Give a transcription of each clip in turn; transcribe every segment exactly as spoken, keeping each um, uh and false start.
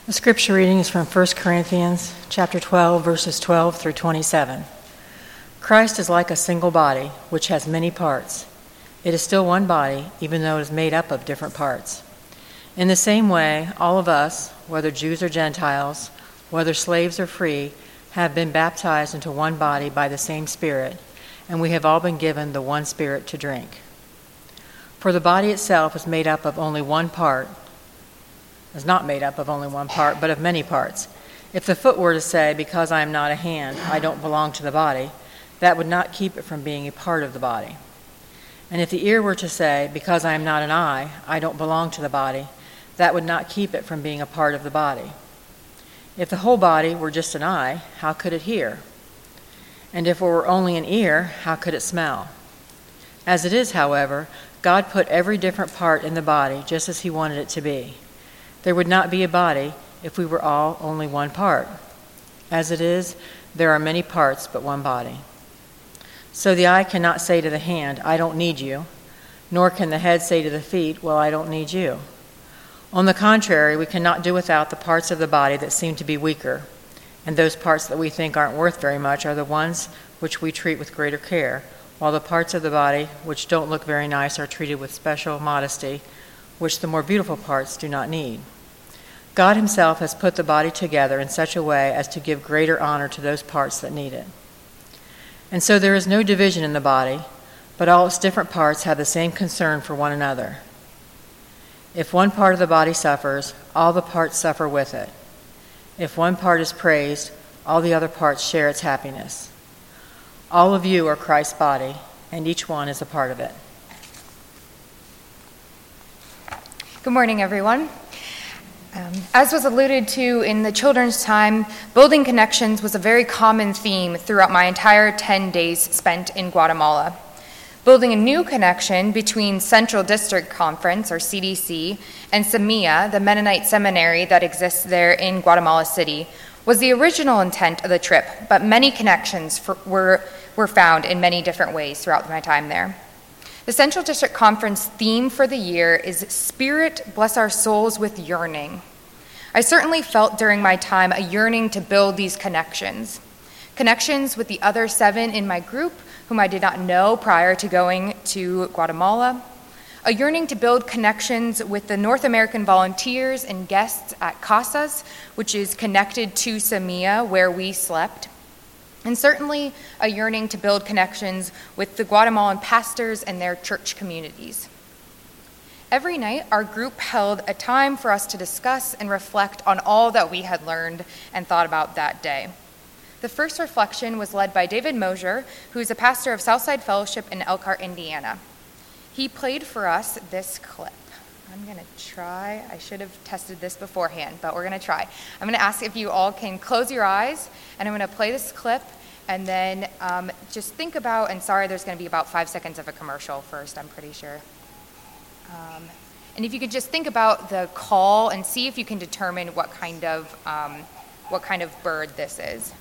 The scripture reading is from First Corinthians chapter twelve, verses twelve through twenty-seven. Christ is like a single body, which has many parts. It is still one body, even though it is made up of different parts. In the same way, all of us, whether Jews or Gentiles, whether slaves or free, have been baptized into one body by the same Spirit, and we have all been given the one Spirit to drink. For the body itself is made up of only one part, is not made up of only one part, but of many parts. If the foot were to say, because I am not a hand, I don't belong to the body, that would not keep it from being a part of the body. And if the ear were to say, because I am not an eye, I don't belong to the body, that would not keep it from being a part of the body. If the whole body were just an eye, how could it hear? And if it were only an ear, how could it smell? As it is, however, God put every different part in the body just as he wanted it to be. There would not be a body if we were all only one part. As it is, there are many parts but one body. So the eye cannot say to the hand, I don't need you, nor can the head say to the feet, well, I don't need you. On the contrary, we cannot do without the parts of the body that seem to be weaker, and those parts that we think aren't worth very much are the ones which we treat with greater care, while the parts of the body which don't look very nice are treated with special modesty, which the more beautiful parts do not need. God himself has put the body together in such a way as to give greater honor to those parts that need it. And so there is no division in the body, but all its different parts have the same concern for one another. If one part of the body suffers, all the parts suffer with it. If one part is praised, all the other parts share its happiness. All of you are Christ's body, and each one is a part of it. Good morning, everyone. Um, as was alluded to in the children's time, building connections was a very common theme throughout my entire ten days spent in Guatemala. Building a new connection between Central District Conference, or C D C, and Semilla, the Mennonite seminary that exists there in Guatemala City, was the original intent of the trip, but many connections for, were, were found in many different ways throughout my time there. The Central District Conference theme for the year is Spirit, Bless Our Souls with Yearning. I certainly felt during my time a yearning to build these connections. Connections with the other seven in my group, whom I did not know prior to going to Guatemala. A yearning to build connections with the North American volunteers and guests at Casas, which is connected to Semilla, where we slept. And certainly a yearning to build connections with the Guatemalan pastors and their church communities. Every night, our group held a time for us to discuss and reflect on all that we had learned and thought about that day. The first reflection was led by David Mosier, who is a pastor of Southside Fellowship in Elkhart, Indiana. He played for us this clip. I'm going to try. I should have tested this beforehand, but we're going to try. I'm going to ask if you all can close your eyes, and I'm going to play this clip, and then um, just think about, and sorry, there's going to be about five seconds of a commercial first, I'm pretty sure. Um, and if you could just think about the call and see if you can determine what kind of um, what kind of bird this is.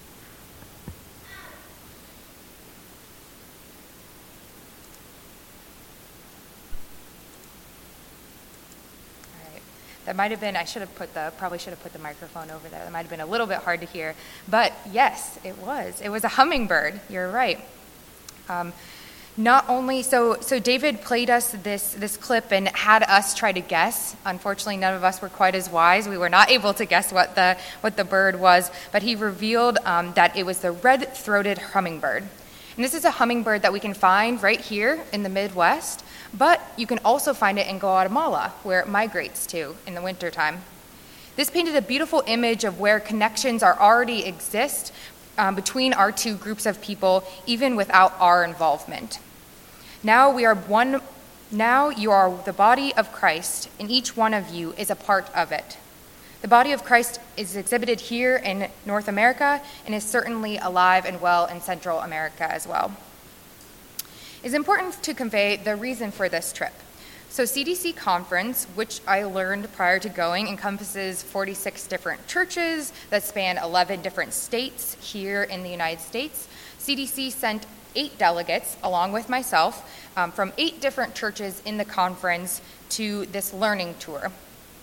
That might have been, I should have put the, probably should have put the microphone over there. That might have been a little bit hard to hear. But yes, it was. It was a hummingbird. You're right. Um, not only, so so David played us this, this clip and had us try to guess. Unfortunately, none of us were quite as wise. We were not able to guess what the, what the bird was. But he revealed um, that it was the red-throated hummingbird. And this is a hummingbird that we can find right here in the Midwest. But you can also find it in Guatemala, where it migrates to in the wintertime. This painted a beautiful image of where connections are already exist um, between our two groups of people, even without our involvement. Now we are one. Now you are the body of Christ, and each one of you is a part of it. The body of Christ is exhibited here in North America and is certainly alive and well in Central America as well. It's important to convey the reason for this trip. So C D C Conference, which I learned prior to going, encompasses forty-six different churches that span eleven different states here in the United States. C D C sent eight delegates, along with myself, um, from eight different churches in the conference to this learning tour.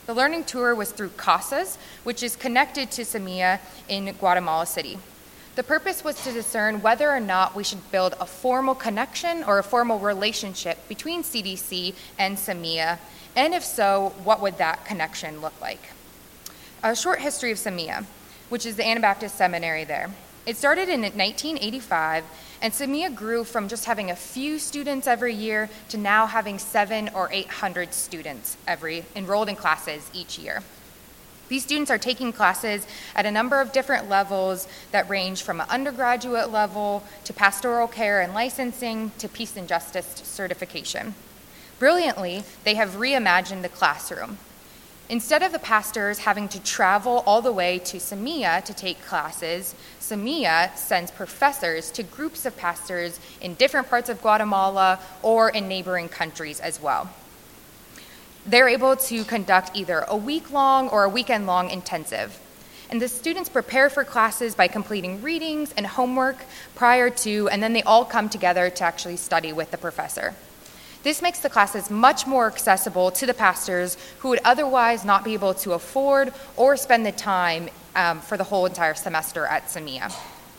The learning tour was through Casas, which is connected to Semilla in Guatemala City. The purpose was to discern whether or not we should build a formal connection or a formal relationship between C D C and Semilla, and if so, what would that connection look like? A short history of Semilla, which is the Anabaptist seminary there. It started in nineteen eighty-five, and Semilla grew from just having a few students every year to now having seven or eight hundred students every enrolled in classes each year. These students are taking classes at a number of different levels that range from an undergraduate level to pastoral care and licensing to peace and justice certification. Brilliantly, they have reimagined the classroom. Instead of the pastors having to travel all the way to Semilla to take classes, Semilla sends professors to groups of pastors in different parts of Guatemala or in neighboring countries as well. They're able to conduct either a week-long or a weekend-long intensive. And the students prepare for classes by completing readings and homework prior to, and then they all come together to actually study with the professor. This makes the classes much more accessible to the pastors who would otherwise not be able to afford or spend the time um, for the whole entire semester at Semilla.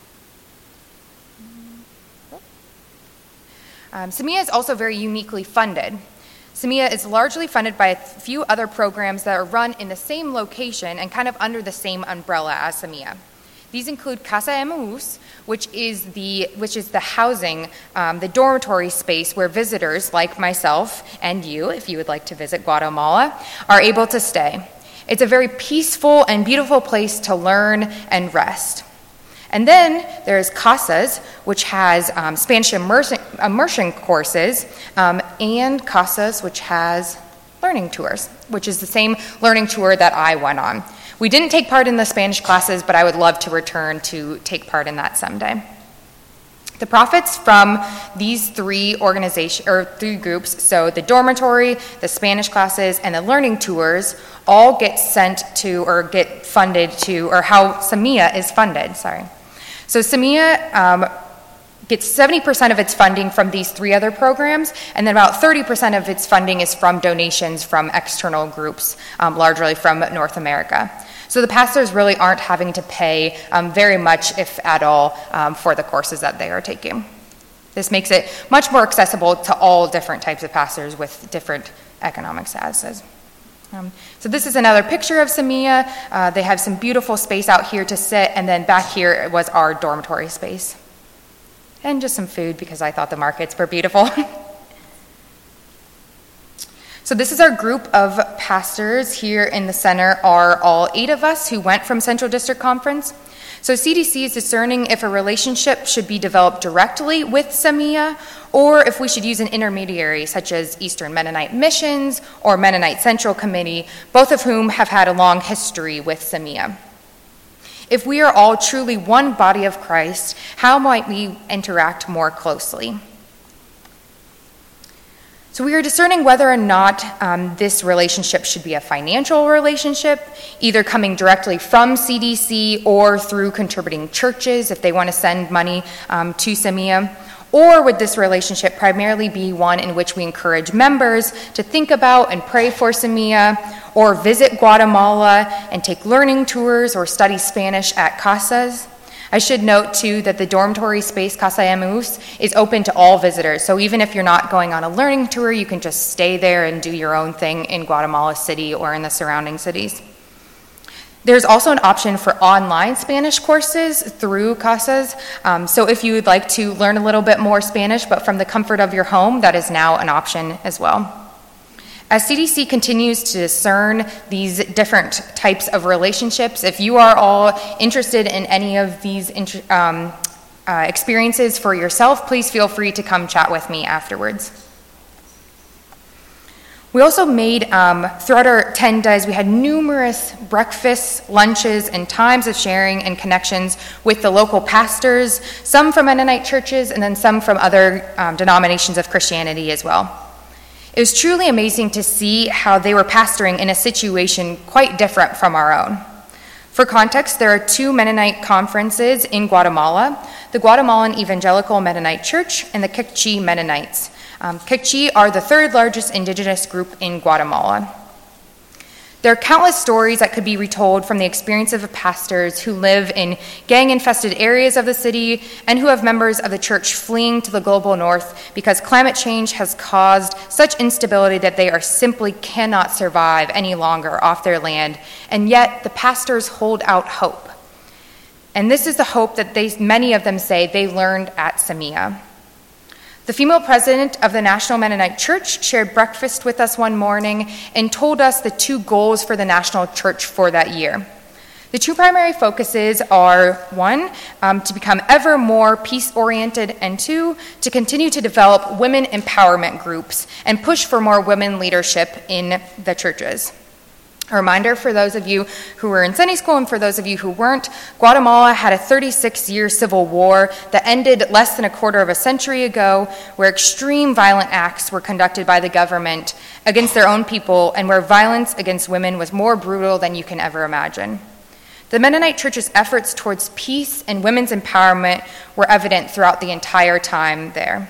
Um, Semilla is also very uniquely funded. Semilla is largely funded by a few other programs that are run in the same location and kind of under the same umbrella as Semilla. These include Casa Emaús, which is the which is the housing, um, the dormitory space where visitors like myself and you, if you would like to visit Guatemala, are able to stay. It's a very peaceful and beautiful place to learn and rest. And then there's Casas, which has um, Spanish immersion, immersion courses, um, and Casas, which has learning tours, which is the same learning tour that I went on. We didn't take part in the Spanish classes, but I would love to return to take part in that someday. The profits from these three organizations or three groups, so the dormitory, the Spanish classes, and the learning tours, all get sent to or get funded to, or how Semilla is funded, sorry. So Semilla um, gets seventy percent of its funding from these three other programs, and then about thirty percent of its funding is from donations from external groups, um, largely from North America. So the pastors really aren't having to pay um, very much, if at all, um, for the courses that they are taking. This makes it much more accessible to all different types of pastors with different economic statuses. Um, so this is another picture of Semilla. Uh, they have some beautiful space out here to sit, and then back here was our dormitory space. And just some food because I thought the markets were beautiful. So this is our group of pastors. Here in the center are all eight of us who went from Central District Conference. So C D C is discerning if a relationship should be developed directly with Semilla or if we should use an intermediary such as Eastern Mennonite Missions or Mennonite Central Committee, both of whom have had a long history with Semilla. If we are all truly one body of Christ, how might we interact more closely? So we are discerning whether or not um, this relationship should be a financial relationship, either coming directly from C D C or through contributing churches if they want to send money um, to Semilla, or would this relationship primarily be one in which we encourage members to think about and pray for Semilla, or visit Guatemala and take learning tours or study Spanish at Casas? I should note, too, that the dormitory space, Casa Emaús, is open to all visitors. So even if you're not going on a learning tour, you can just stay there and do your own thing in Guatemala City or in the surrounding cities. There's also an option for online Spanish courses through Casas. Um, so if you would like to learn a little bit more Spanish, but from the comfort of your home, that is now an option as well. As C D C continues to discern these different types of relationships, if you are all interested in any of these um, uh, experiences for yourself, please feel free to come chat with me afterwards. We also made, um, throughout our ten days, we had numerous breakfasts, lunches, and times of sharing and connections with the local pastors, some from Mennonite churches and then some from other um, denominations of Christianity as well. It was truly amazing to see how they were pastoring in a situation quite different from our own. For context, there are two Mennonite conferences in Guatemala, the Guatemalan Evangelical Mennonite Church and the Kekchi Mennonites. Um, Kekchi are the third largest indigenous group in Guatemala. There are countless stories that could be retold from the experience of pastors who live in gang-infested areas of the city and who have members of the church fleeing to the global north because climate change has caused such instability that they are simply cannot survive any longer off their land, and yet the pastors hold out hope. And this is the hope that they, many of them say they learned at Samia. The female president of the National Mennonite Church shared breakfast with us one morning and told us the two goals for the National Church for that year. The two primary focuses are, one, um, to become ever more peace-oriented, and two, to continue to develop women empowerment groups and push for more women leadership in the churches. A reminder for those of you who were in Sunday school and for those of you who weren't, Guatemala had a thirty-six year civil war that ended less than a quarter of a century ago, where extreme violent acts were conducted by the government against their own people and where violence against women was more brutal than you can ever imagine. The Mennonite Church's efforts towards peace and women's empowerment were evident throughout the entire time there.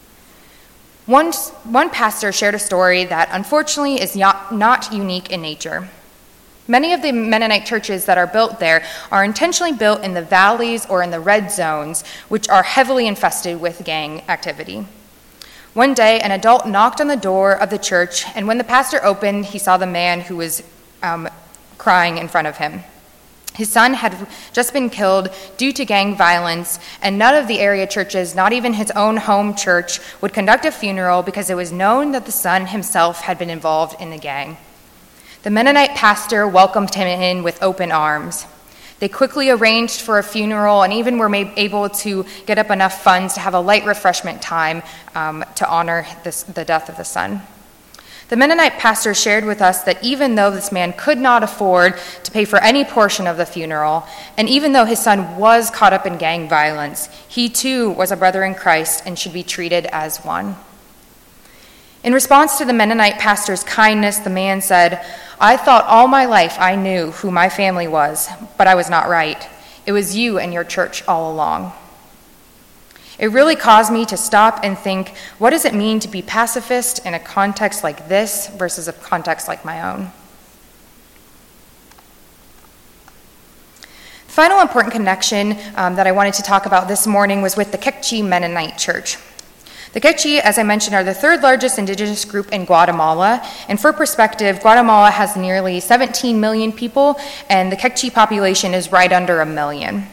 One, one pastor shared a story that unfortunately is not, not unique in nature. Many of the Mennonite churches that are built there are intentionally built in the valleys or in the red zones, which are heavily infested with gang activity. One day, an adult knocked on the door of the church, and when the pastor opened, he saw the man who was um, crying in front of him. His son had just been killed due to gang violence, and none of the area churches, not even his own home church, would conduct a funeral because it was known that the son himself had been involved in the gang. The Mennonite pastor welcomed him in with open arms. They quickly arranged for a funeral and even were able to get up enough funds to have a light refreshment time um, to honor this, the death of the son. The Mennonite pastor shared with us that even though this man could not afford to pay for any portion of the funeral, and even though his son was caught up in gang violence, he too was a brother in Christ and should be treated as one. In response to the Mennonite pastor's kindness, the man said, "I thought all my life I knew who my family was, but I was not right. It was you and your church all along." It really caused me to stop and think, what does it mean to be pacifist in a context like this versus a context like my own? The final important connection um, that I wanted to talk about this morning was with the Kekchi Mennonite Church. The Kekchi, as I mentioned, are the third largest indigenous group in Guatemala, and for perspective, Guatemala has nearly seventeen million people, and the Kekchi population is right under a million.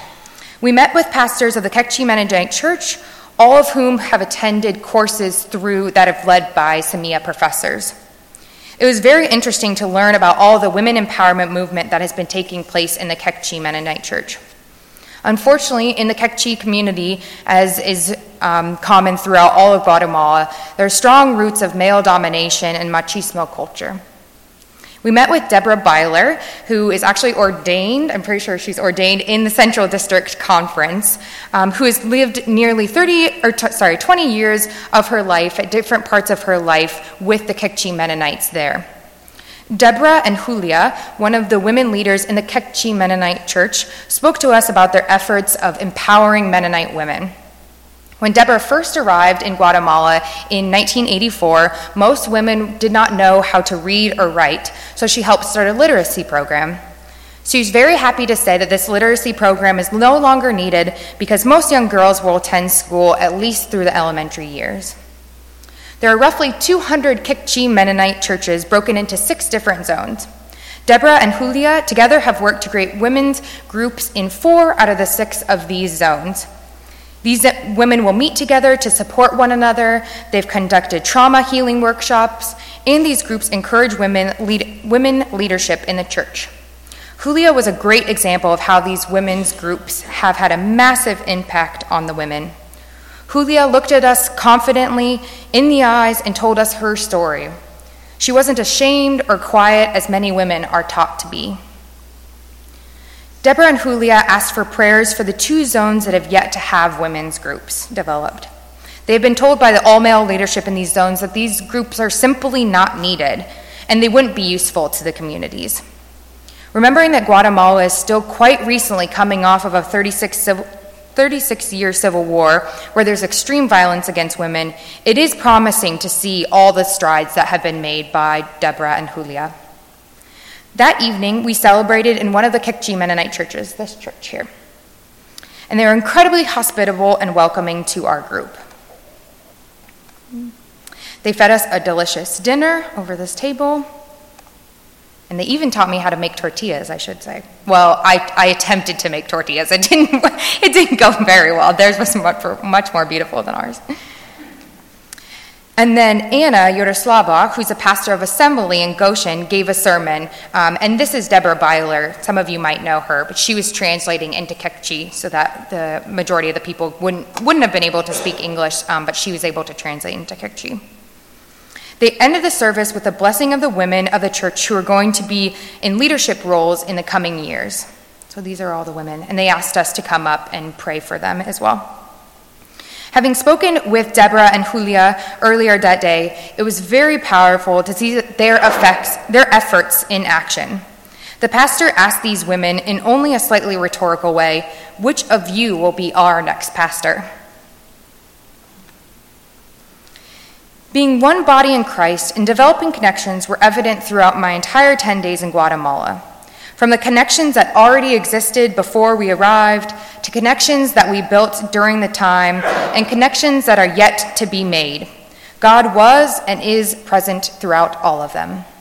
We met with pastors of the Kekchi Mennonite Church, all of whom have attended courses through that have led by Samia professors. It was very interesting to learn about all the women empowerment movement that has been taking place in the Kekchi Mennonite Church. Unfortunately, in the Kekchi community, as is um, common throughout all of Guatemala, there are strong roots of male domination and machismo culture. We met with Deborah Byler, who is actually ordained, I'm pretty sure she's ordained in the Central District Conference, um, who has lived nearly thirty, or t- sorry, twenty years of her life at different parts of her life with the Kekchi Mennonites there. Deborah and Julia, one of the women leaders in the Kekchi Mennonite Church, spoke to us about their efforts of empowering Mennonite women. When Deborah first arrived in Guatemala in nineteen eighty-four, most women did not know how to read or write, so she helped start a literacy program. She's very happy to say that this literacy program is no longer needed because most young girls will attend school at least through the elementary years. There are roughly two hundred Kekchi Mennonite churches broken into six different zones. Deborah and Julia together have worked to create women's groups in four out of the six of these zones. These women will meet together to support one another. They've conducted trauma healing workshops, and these groups encourage women, lead, women leadership in the church. Julia was a great example of how these women's groups have had a massive impact on the women. Julia looked at us confidently in the eyes and told us her story. She wasn't ashamed or quiet as many women are taught to be. Deborah and Julia asked for prayers for the two zones that have yet to have women's groups developed. They have been told by the all-male leadership in these zones that these groups are simply not needed, and they wouldn't be useful to the communities. Remembering that Guatemala is still quite recently coming off of a thirty-six year civil war where there's extreme violence against women, it is promising to see all the strides that have been made by Deborah and Julia. That evening, we celebrated in one of the Kekchi Mennonite churches, this church here. And they were incredibly hospitable and welcoming to our group. They fed us a delicious dinner over this table, and they even taught me how to make tortillas, I should say. Well, I, I attempted to make tortillas. It didn't, it didn't go very well. Theirs was much, much more beautiful than ours. And then Anna Yaroslava, who's a pastor of Assembly in Goshen, gave a sermon. Um, and this is Deborah Byler. Some of you might know her, but she was translating into Kekchi so that the majority of the people wouldn't, wouldn't have been able to speak English, um, but she was able to translate into Kekchi. They ended the service with a blessing of the women of the church who are going to be in leadership roles in the coming years. So these are all the women. And they asked us to come up and pray for them as well. Having spoken with Deborah and Julia earlier that day, it was very powerful to see their effects, their efforts in action. The pastor asked these women in only a slightly rhetorical way, which of you will be our next pastor? Being one body in Christ and developing connections were evident throughout my entire ten days in Guatemala. From the connections that already existed before we arrived, to connections that we built during the time, and connections that are yet to be made. God was and is present throughout all of them.